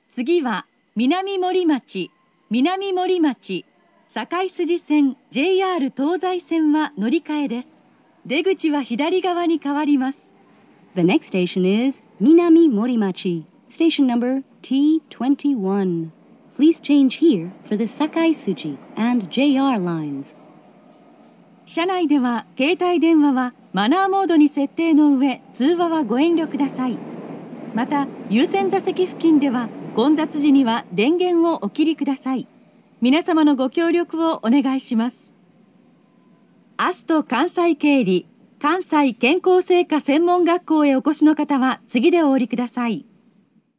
次は南森町、南森町、堺筋線 JR 東西線は乗り換えです。出口は左側に変わります。 The next station is Minami Morimachi, station number T21. Please change here for the Sakai Suji and JR lines. 車内では携帯電話はマナーモードに設定の上、通話はご遠慮ください。また、優先座席付近では混雑時には電源をお切りください。皆様のご協力をお願いします。アスト関西経理関西健康製菓専門学校へお越しの方は次でお降りください。